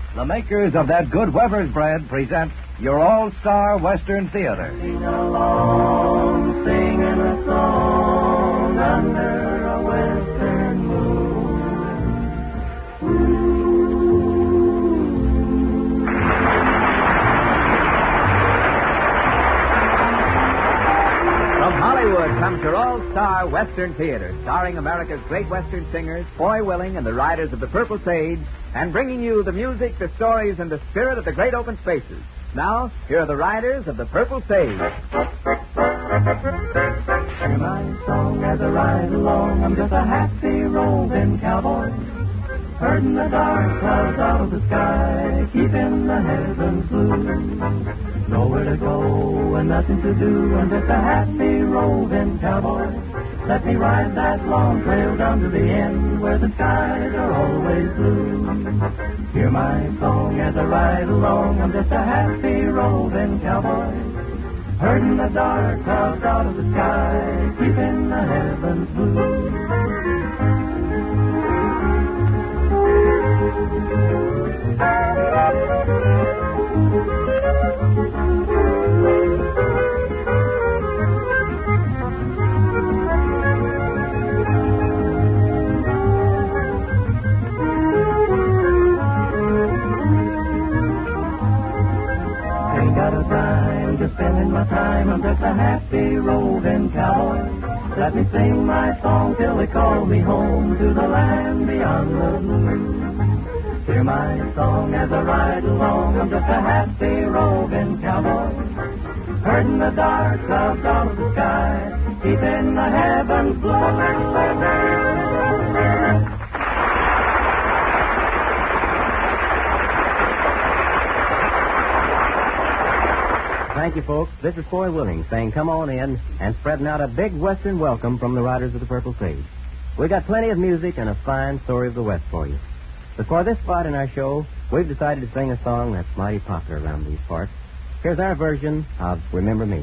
The makers of that good Weber's bread present your all-star Western Theater. Sing along, singing a song under a western moon. From Hollywood comes your all-star Western Theater, starring America's great Western singers, Foy Willing and the Riders of the Purple Sage, and bringing you the music, the stories, and the spirit of the great open spaces. Now, here are the Riders of the Purple Sage. Hear my song as I ride along. I'm just a happy roving cowboy, herding the dark clouds out of the sky, keeping the heavens blue. Nowhere to go and nothing to do. I'm just a happy roving cowboy. Let me ride that long trail down to the end where the skies are always blue. Hear my song as I ride along. I'm just a happy roving cowboy, herding the dark clouds out of the sky, keeping the heavens blue. Spending my time, I'm just a happy roving cowboy. Let me sing my song till they call me home to the land beyond the blue. Hear my song as I ride along. I'm just a happy roving cowboy, herding the dark clouds out of the sky, keeping the heavens blue. Thank you, folks. This is Foy Willing saying come on in and spreading out a big Western welcome from the Riders of the Purple Sage. We got plenty of music and a fine story of the West for you. But for this spot in our show, we've decided to sing a song that's mighty popular around these parts. Here's our version of Remember Me.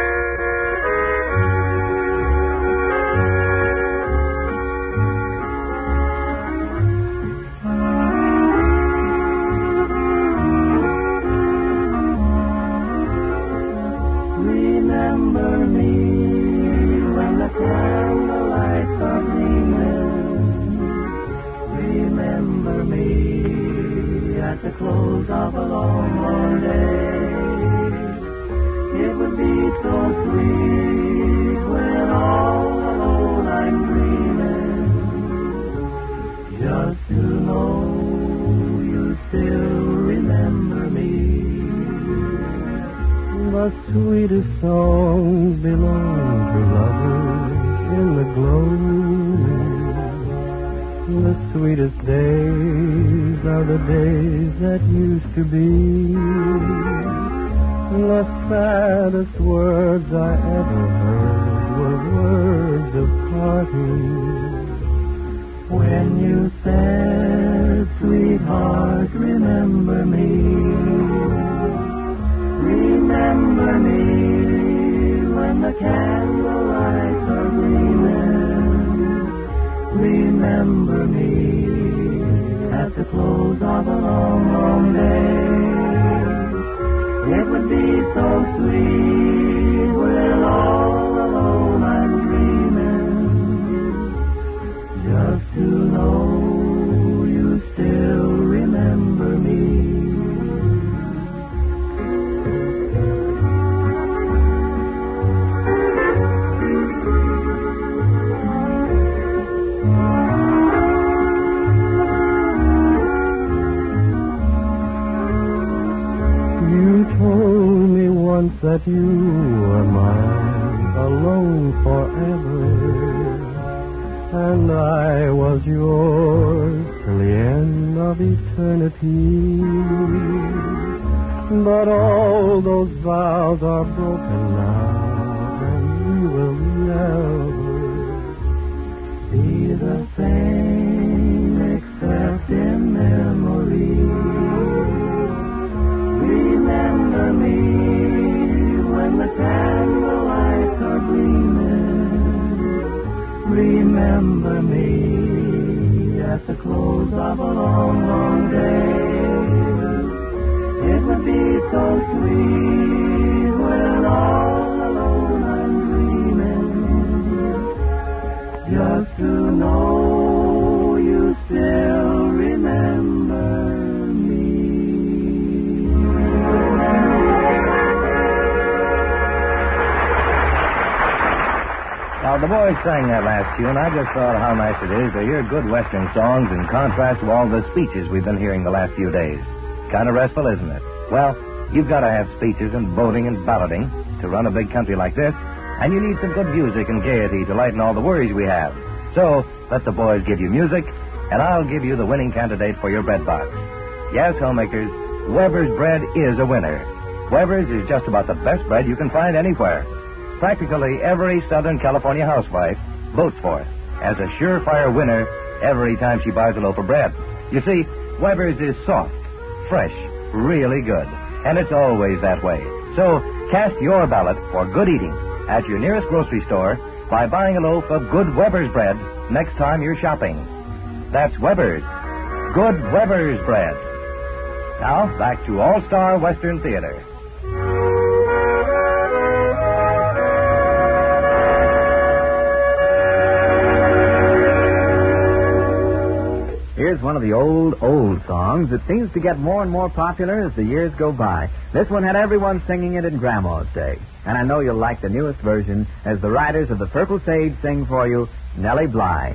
The close of a long, long day. It would be so sweet when all alone I'm dreaming, just to know you still remember me. The sweetest songs belong to lovers in the glow. The sweetest days are the days that used to be. The saddest words I ever heard were words of parting. When you said, sweetheart, remember me. Remember me when the candlelights are gleaming. Remember me at the close of a long, long day. It would be so sweet when all alone I'm dreaming, just to know you still remember me. That you were mine alone forever, and I was yours till the end of eternity. But all those vows are broken now, and we will never be the same except in memory. Remember me when the candlelights are gleaming. Remember me at the close of a long, long day. so sweet when all alone I'm dreaming, just to know you still remember me. Now, the boys sang that last tune. I just thought how nice it is to hear good Western songs in contrast to all the speeches we've been hearing the last few days. Kind of restful, isn't it? Well, you've got to have speeches and voting and balloting to run a big country like this, and you need some good music and gaiety to lighten all the worries we have. So, let the boys give you music, and I'll give you the winning candidate for your bread box. Yes, homemakers, Weber's bread is a winner. Weber's is just about the best bread you can find anywhere. Practically every Southern California housewife votes for it as a surefire winner every time she buys a loaf of bread. You see, Weber's is soft, fresh, really good, and it's always that way. So, cast your ballot for good eating at your nearest grocery store by buying a loaf of good Weber's bread next time you're shopping. That's Weber's. Good Weber's bread. Now, back to All-Star Western Theater. Here's one of the old songs that seems to get more and more popular as the years go by. This one had everyone singing it in Grandma's day. And I know you'll like the newest version as the Riders of the Purple Sage sing for you, Nellie Bly.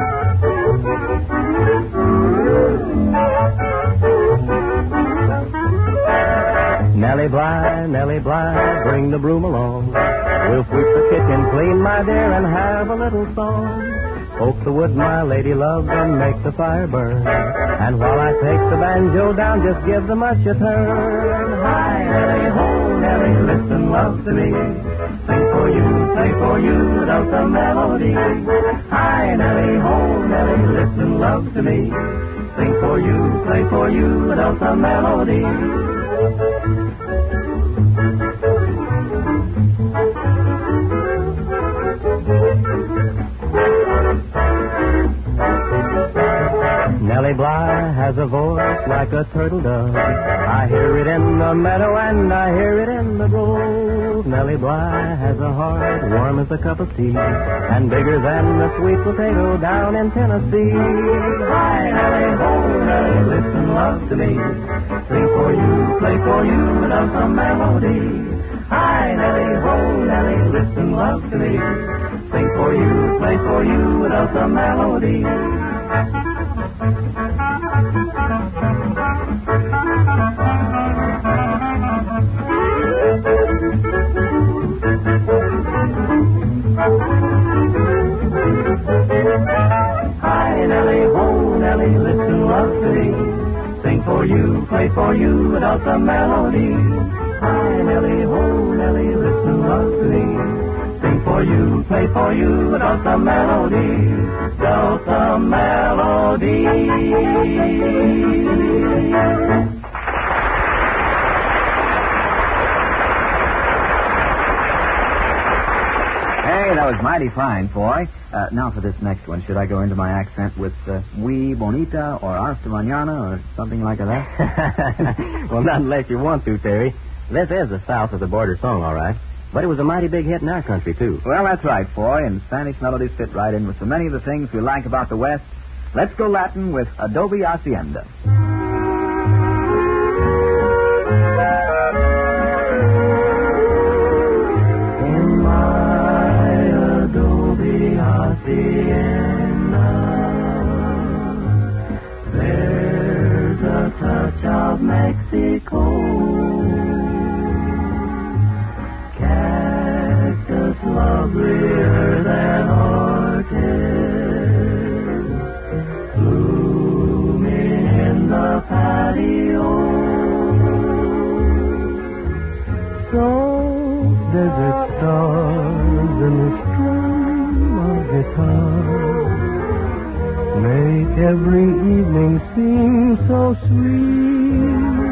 Nellie Bly, bring the broom along. We'll sweep the kitchen clean, my dear, and have a little song. Poke the wood, my lady love, and make the fire burn. And while I take the banjo down, just give the mush a turn. Hi, Nellie, ho, Nellie, listen, love to me. Sing for you, play for you, without the melody. Hi, Nellie, ho, Nellie, listen, love to me. Sing for you, play for you, without the melody. Nellie Bly has a voice like a turtle dove. I hear it in the meadow and I hear it in the grove. Nellie Bly has a heart warm as a cup of tea and bigger than the sweet potato down in Tennessee. Hi, Nellie, ho, Nellie, listen, love to me. Sing for you, play for you, without the melody. Hi, Nellie, ho, Nellie, listen, love to me. Sing for you, play for you, without the melody. Hi, Nellie, ho, Nellie, listen, love to me. Sing for you, play for you, without the melody. Hi, Nellie, ho, Nellie, listen, love to me. Sing for you, play for you, without the melody. Without the melody. Hey, that was mighty fine, boy. Now for this next one, should I go into my accent with "Oui, bonita" or "Hasta mañana" or something like that? Well, not unless you want to, Terry. This is a south of the border song, all right. But it was a mighty big hit in our country, too. Well, that's right, boy, and Spanish melodies fit right in with so many of the things we like about the West. Let's go Latin with Adobe Hacienda. In my adobe hacienda, there's a touch of Mexico. Cactus lovelier than orchid, blooming in the patio. So desert stars in the stream of guitar make every evening seem so sweet.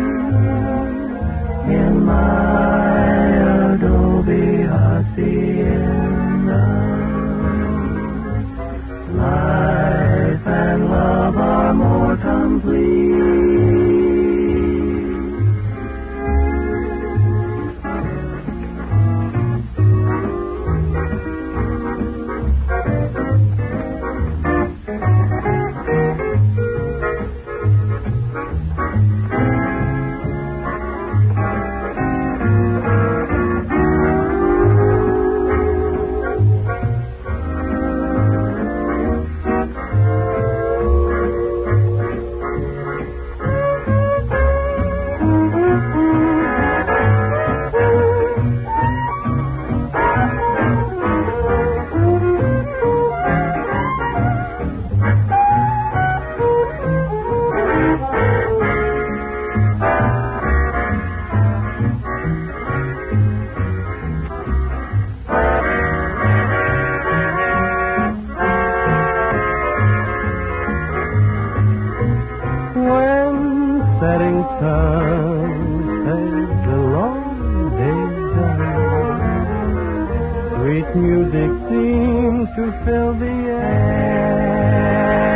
In my adobe hacienda, life and love are more complete. come as the long day done. Sweet music seems to fill the air.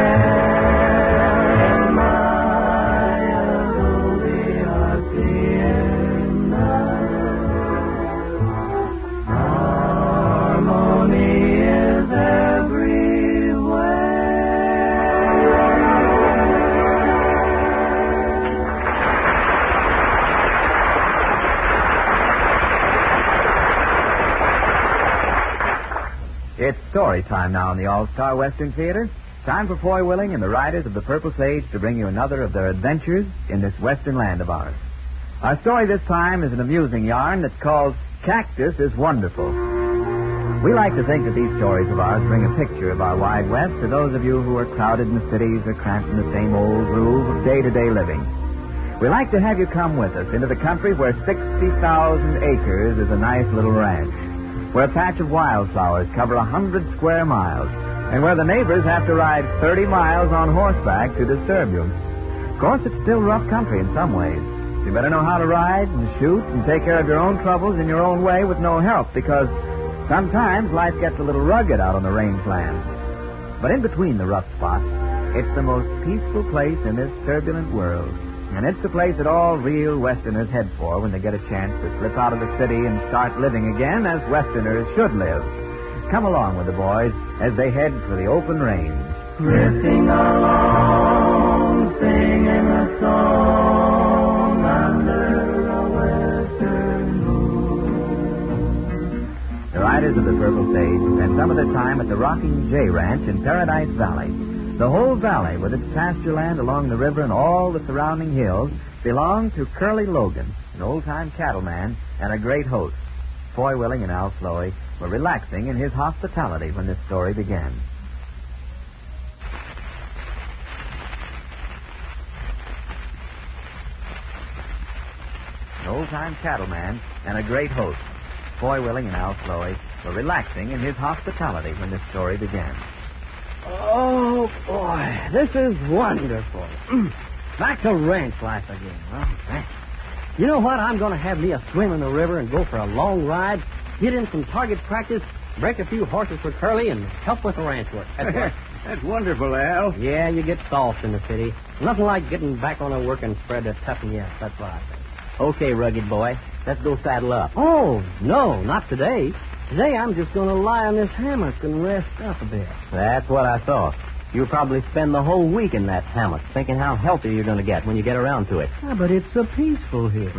It's story time now in the All-Star Western Theater. Time for Foy Willing and the Riders of the Purple Sage to bring you another of their adventures in this western land of ours. Our story this time is an amusing yarn that's called Cactus is Wonderful. We like to think that these stories of ours bring a picture of our wide west to those of you who are crowded in the cities or cramped in the same old groove of day-to-day living. We like to have you come with us into the country where 60,000 acres is a nice little ranch, where a patch of wildflowers cover 100 square miles, and where the neighbors have to ride 30 miles on horseback to disturb you. Of course, it's still rough country in some ways. You better know how to ride and shoot and take care of your own troubles in your own way with no help, because sometimes life gets a little rugged out on the rangeland. But in between the rough spots, it's the most peaceful place in this turbulent world. And it's the place that all real Westerners head for when they get a chance to slip out of the city and start living again as Westerners should live. Come along with the boys as they head for the open range. Drifting along, singing a song under a western moon. The Riders of the Purple Sage spend some of their time at the Rocking J Ranch in Paradise Valley. The whole valley, with its pasture land along the river and all the surrounding hills, belong to Curly Logan, an old-time cattleman and a great host. Foy Willing and Al Sloey were relaxing in his hospitality when this story began. An old-time cattleman and a great host. Foy Willing and Al Sloey were relaxing in his hospitality when this story began. Oh, boy, this is wonderful. Back to ranch life again. Well, thanks. You know what? I'm going to have me a swim in the river and go for a long ride, get in some target practice, break a few horses for Curly, and help with the ranch work. That's wonderful, Al. Yeah, you get soft in the city. Nothing like getting back on a working spread to toughen you up. That's what I think. Okay, rugged boy. Let's go saddle up. Oh, no, not today. Today I'm just going to lie on this hammock and rest up a bit. That's what I thought. You'll probably spend the whole week in that hammock thinking how healthy you're going to get when you get around to it. Yeah, but it's so peaceful here.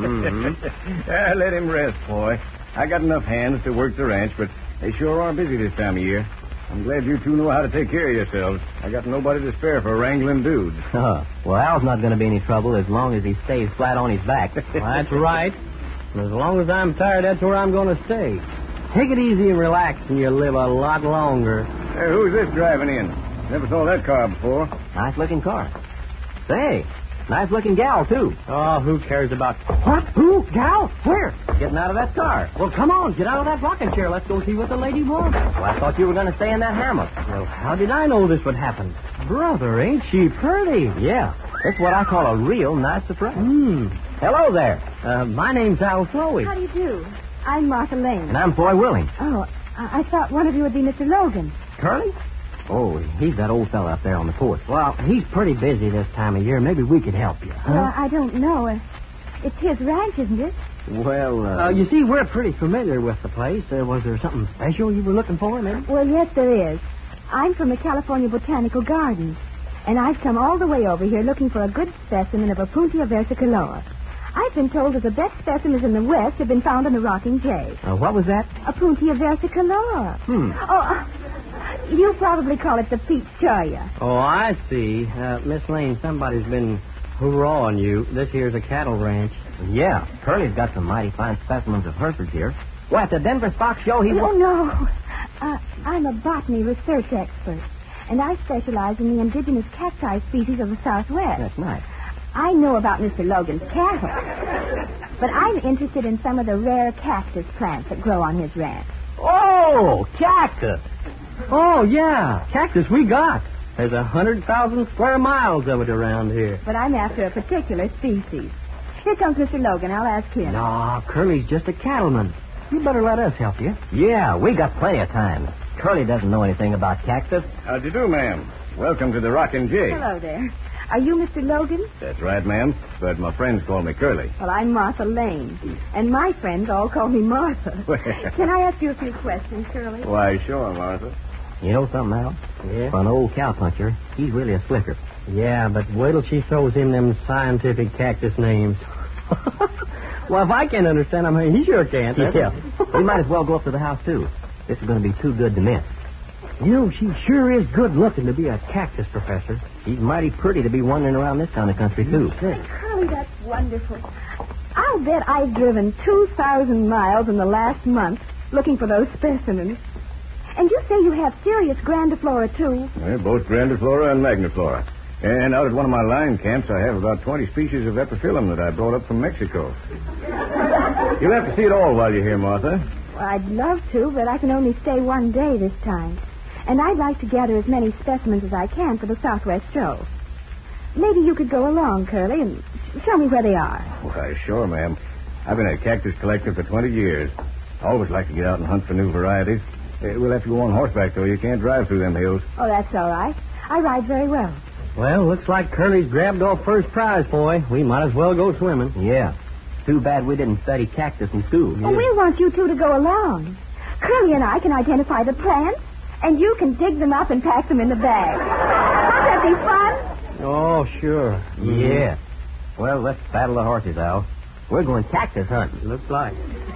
Let him rest, boy. I got enough hands to work the ranch, but they sure are busy this time of year. I'm glad you two know how to take care of yourselves. I got nobody to spare for wrangling dudes. Well, Al's not going to be any trouble as long as he stays flat on his back. That's right. And as long as I'm tired, that's where I'm going to stay. Take it easy and relax, and you'll live a lot longer. Hey, who's this driving in? Never saw that car before. Nice-looking car. Say, nice-looking gal, too. Oh, who cares about... What? Who? Gal? Where? Getting out of that car. Well, come on, get out of that rocking chair. Let's go see what the lady wants. Well, I thought you were going to stay in that hammock. Well, how did I know this would happen? Brother, ain't she pretty? Yeah, that's what I call a real nice surprise. Hello there. My name's Al Sloey. How do you do? I'm Martha Lane. And I'm Foy Willing. Oh, I thought one of you would be Mr. Logan. Curly? Oh, he's that old fella up there on the porch. Well, he's pretty busy this time of year. Maybe we could help you. Huh? Well, I don't know. It's his ranch, isn't it? Well, you see, we're pretty familiar with the place. Was there something special you were looking for, maybe? Well, yes, there is. I'm from the California Botanical Gardens, and I've come all the way over here looking for a good specimen of Opuntia versicolor. I've been told that the best specimens in the West have been found in the Rocking J. What was that? Opuntia versicolor. Oh, you probably call it the peach cholla. Oh, I see. Miss Lane, somebody's been hoorahing you. This here's a cattle ranch. Yeah, Curly's got some mighty fine specimens of Herefords here. Well, at the Denver Stock Show, he... Oh, no. I'm a botany research expert, and I specialize in the indigenous cacti species of the Southwest. That's nice. I know about Mr. Logan's cattle, but I'm interested in some of the rare cactus plants that grow on his ranch. Oh, cactus. Oh, yeah, cactus we got. There's 100,000 square miles of it around here. But I'm after a particular species. Here comes Mr. Logan. I'll ask him. No, Curly's just a cattleman. You better let us help you. Yeah, we got plenty of time. Curly doesn't know anything about cactus. How'd you do, ma'am? Welcome to the Rockin' J. Hello there. Are you Mr. Logan? That's right, ma'am. But my friends call me Curly. Well, I'm Martha Lane. And my friends all call me Martha. Can I ask you a few questions, Curly? Why, sure, Martha. You know something, Al? Yeah? For an old cowpuncher, he's really a slicker. Yeah, but wait till she throws in them scientific cactus names. Well, if I can't understand them, he sure can't. Yeah. We might as well go up to the house, too. This is going to be too good to miss. You know, she sure is good looking to be a cactus professor. She's mighty pretty to be wandering around this kind of country, too. Curly, that's wonderful. I'll bet I've driven 2,000 miles in the last month looking for those specimens. And you say you have serious grandiflora, too. Well, both grandiflora and magniflora. And out at one of my line camps, I have about 20 species of epiphyllum that I brought up from Mexico. You'll have to see it all while you're here, Martha. Well, I'd love to, but I can only stay one day this time. And I'd like to gather as many specimens as I can for the Southwest show. Maybe you could go along, Curly, and show me where they are. Why, sure, ma'am. I've been a cactus collector for 20 years. I always like to get out and hunt for new varieties. We'll have to go on horseback, though. You can't drive through them hills. Oh, that's all right. I ride very well. Well, looks like Curly's grabbed off first prize, boy. We might as well go swimming. Yeah. Too bad we didn't study cactus in school. Well, we want you two to go along. Curly and I can identify the plants, and you can dig them up and pack them in the bag. Won't that be fun? Oh, sure. Yeah. Well, let's saddle the horses, Al. We're going cactus hunting. Looks like.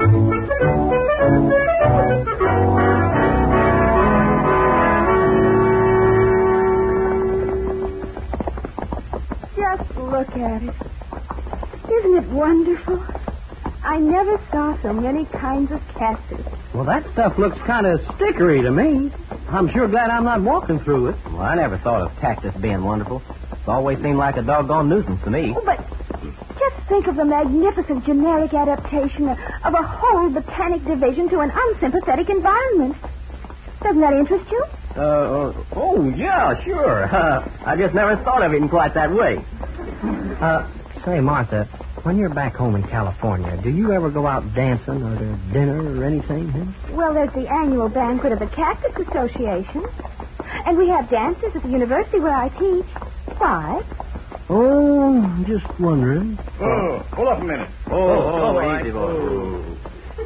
Just look at it. Isn't it wonderful? I never saw so many kinds of cactus. Well, that stuff looks kind of stickery to me. I'm sure glad I'm not walking through it. Well, I never thought of cactus being wonderful. It's always seemed like a doggone nuisance to me. Oh, but just think of the magnificent generic adaptation of a whole botanic division to an unsympathetic environment. Doesn't that interest you? Oh, yeah, sure. I just never thought of it in quite that way. Say, Martha, when you're back home in California, do you ever go out dancing or to dinner or anything? Huh? Well, there's the annual banquet of the Cactus Association. And we have dances at the university where I teach. Why? Oh, I'm just wondering. Oh, hold up a minute. Easy, boy.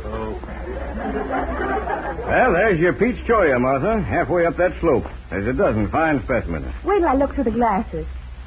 Well, there's your peach cholla, Martha, halfway up that slope. There's a dozen fine specimens. Wait till I look through the glasses.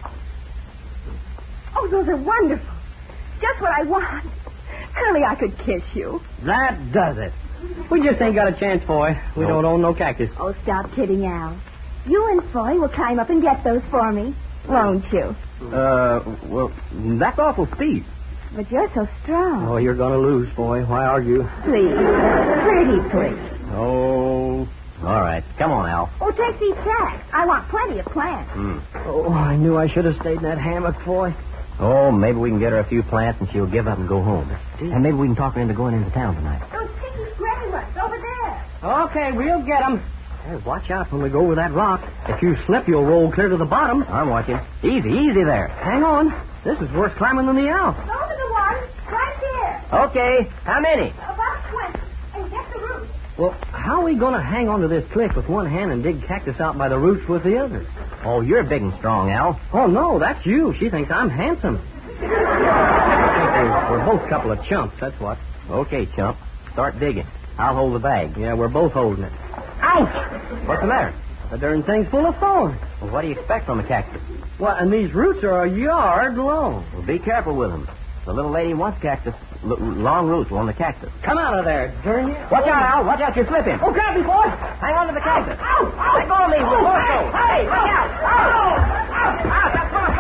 Oh, those are wonderful. Just what I want. Curly, I could kiss you. That does it. We just ain't got a chance, boy. We don't own no cactus. Oh, stop kidding, Al. You and Foy will climb up and get those for me, won't you? Well, that's awful steep. But you're so strong. Oh, you're going to lose, boy. Why argue? Please. Pretty please. Oh, all right. Come on, Al. Oh, take these sacks. I want plenty of plants. Oh, I knew I should have stayed in that hammock, boy. Oh, maybe we can get her a few plants and she'll give up and go home. And maybe we can talk her into going into town tonight. Those pinky gray ones over there. Okay, we'll get them. Hey, watch out when we go over that rock. If you slip, you'll roll clear to the bottom. I'm watching. Easy there. Hang on. This is worse climbing than the Alps. Those are the ones right here. Okay. How many? About 20. And get the roots. Well, how are we going to hang onto this cliff with one hand and dig cactus out by the roots with the other? Oh, you're big and strong, Al. Oh, no, that's you. She thinks I'm handsome. We're both a couple of chumps, that's what. Okay, chump. Start digging. I'll hold the bag. Yeah, we're both holding it. Ouch! What's the matter? The darn thing's full of thorns. Well, what do you expect from a cactus? Well, and these roots are a yard long. Well, be careful with them. The little lady wants cactus. Long roots on the cactus. Come out of there, darn you. Watch out, Al. Watch out, you're slipping. Oh, grab me, boy. Hang on to the cactus. Ow! Ow! Let go of me. We'll both go. Hey, Watch out. Ow! That's full of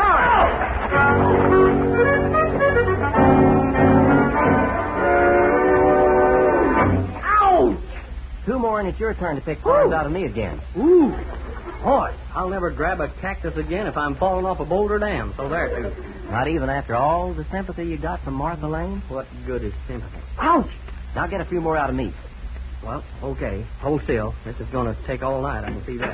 thorns. Ouch! 2 more and it's your turn to pick thorns out of me again. Ooh. Boy, I'll never grab a cactus again if I'm falling off a boulder dam. So there, too. Not even after all the sympathy you got from Martha Lane? What good is sympathy? Ouch! Now get a few more out of me. Well, okay. Hold still. This is going to take all night. I can see that.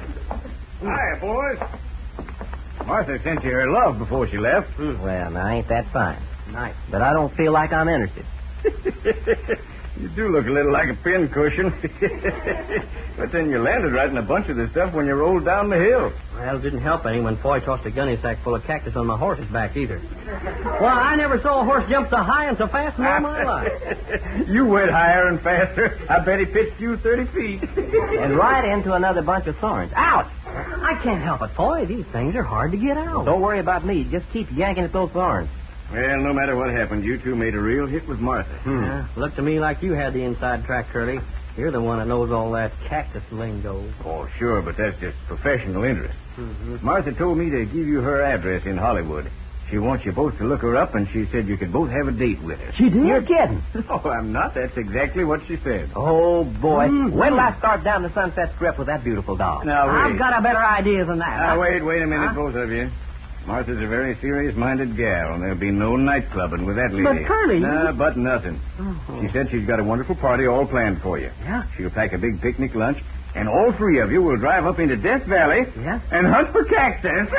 Hiya, boys. Martha sent you her love before she left. Well, now, ain't that fine? Nice. But I don't feel like I'm interested. You do look a little like a pincushion. But then you landed right in a bunch of the stuff when you rolled down the hill. Well, it didn't help any when Foy tossed a gunny sack full of cactus on my horse's back either. Well, I never saw a horse jump so high and so fast in all my life. You went higher and faster. I bet he pitched you 30 feet. And right into another bunch of thorns. Ouch! I can't help it, Foy. These things are hard to get out. Don't worry about me. Just keep yanking at those thorns. Well, no matter what happened, you two made a real hit with Martha. Yeah, looked to me like you had the inside track, Curly. You're the one that knows all that cactus lingo. Oh, sure, but that's just professional interest. Mm-hmm. Martha told me to give you her address in Hollywood. She wants you both to look her up, and she said you could both have a date with her. She did? You're kidding. No, I'm not. That's exactly what she said. Oh, boy. Mm-hmm. When will I start down the Sunset Strip with that beautiful dog? Now, wait. I've got a better idea than that. Now, wait a minute, both of you. Martha's a very serious-minded gal, and there'll be no night clubbing with that lady. But, Curly... Nah, but nothing. Oh. She said she's got a wonderful party all planned for you. Yeah? She'll pack a big picnic lunch, and all three of you will drive up into Death Valley Yeah? and hunt for cactus.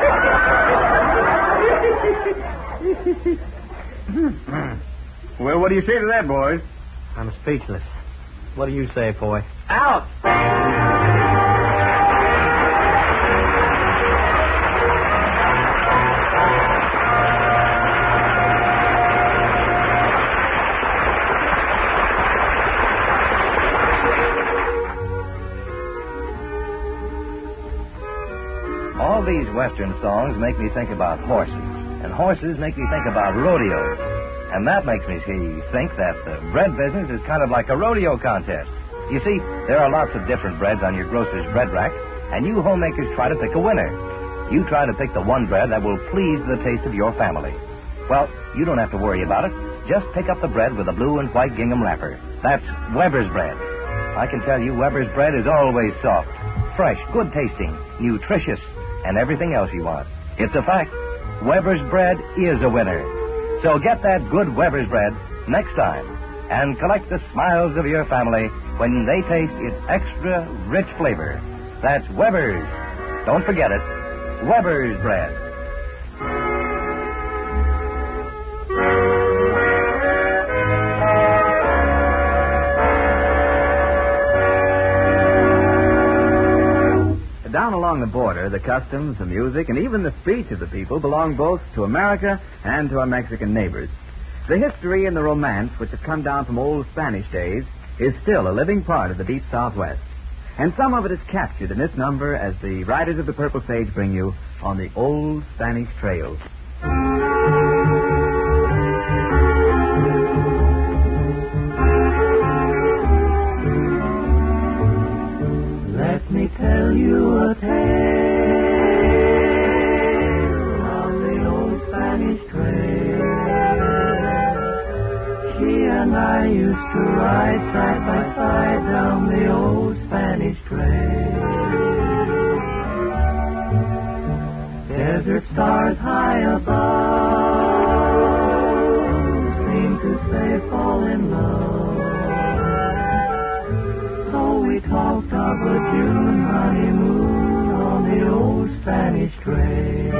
Well, what do you say to that, boys? I'm speechless. What do you say, Foy? Out! All these Western songs make me think about horses, and horses make me think about rodeos. And that makes me think that the bread business is kind of like a rodeo contest. You see, there are lots of different breads on your grocer's bread rack, and you homemakers try to pick a winner. You try to pick the one bread that will please the taste of your family. Well, you don't have to worry about it. Just pick up the bread with a blue and white gingham wrapper. That's Weber's bread. I can tell you Weber's bread is always soft, fresh, good tasting, nutritious, and everything else you want. It's a fact. Weber's bread is a winner. So get that good Weber's bread next time and collect the smiles of your family when they taste its extra rich flavor. That's Weber's. Don't forget it. Weber's bread. Down along the border, the customs, the music, and even the speech of the people belong both to America and to our Mexican neighbors. The history and the romance which have come down from old Spanish days is still a living part of the deep Southwest. And some of it is captured in this number as the Riders of the Purple Sage bring you on the old Spanish trails. Let me tell you a tale of the old Spanish trail. She and I used to ride side by side down the old Spanish trail. Desert stars high above seem to say fall in love. So we talked of a June honeymoon on the old Spanish trail.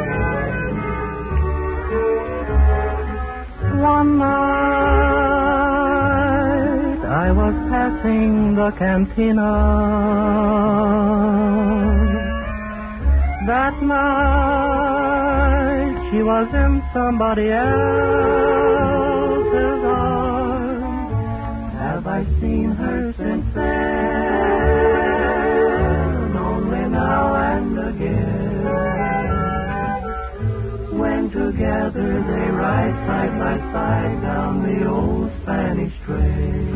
One night I was passing the cantina. That night she was in somebody else's arms. Have I seen her since then? Only now and again. When together they ride side by side down the old Spanish trail.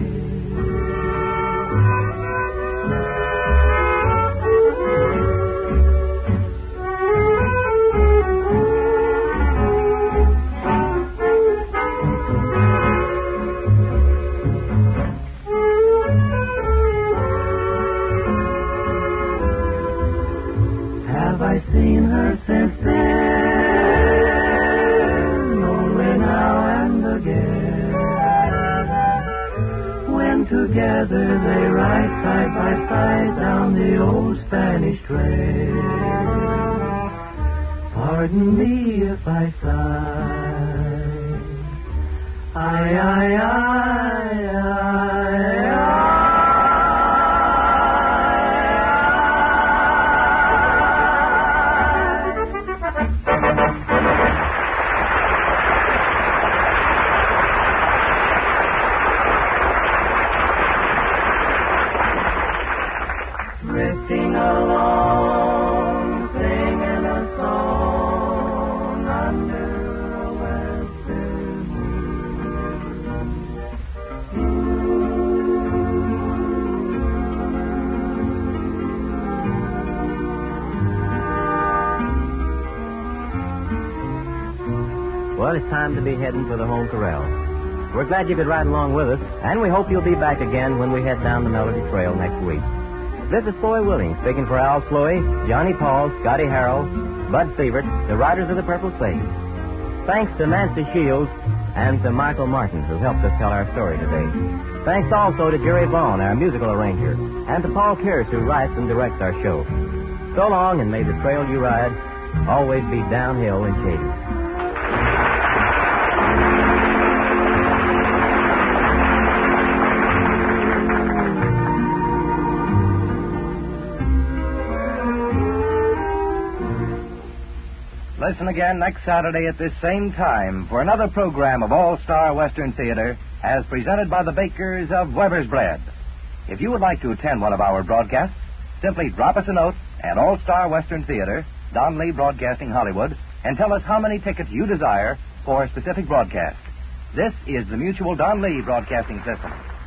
Have I seen her since then? Only now and again. When together they ride side by side down the old Spanish trail. Pardon me if I sigh. Aye, aye, aye, aye, drifting along, singing a song under a western Well, it's time to be heading for the home corral. We're glad you could ride along with us, and we hope you'll be back again when we head down the Melody Trail next week. This is Floy Willing, speaking for Al Floy, Johnny Paul, Scotty Harrell, Bud Sievert, the Riders of the Purple Sage. Thanks to Nancy Shields and to Michael Martin, who helped us tell our story today. Thanks also to Jerry Vaughn, our musical arranger, and to Paul Kearse, who writes and directs our show. So long, and may the trail you ride always be downhill and shady. Listen again next Saturday at this same time for another program of All-Star Western Theater as presented by the bakers of Weber's Bread. If you would like to attend one of our broadcasts, simply drop us a note at All-Star Western Theater, Don Lee Broadcasting, Hollywood, and tell us how many tickets you desire for a specific broadcast. This is the Mutual Don Lee Broadcasting System.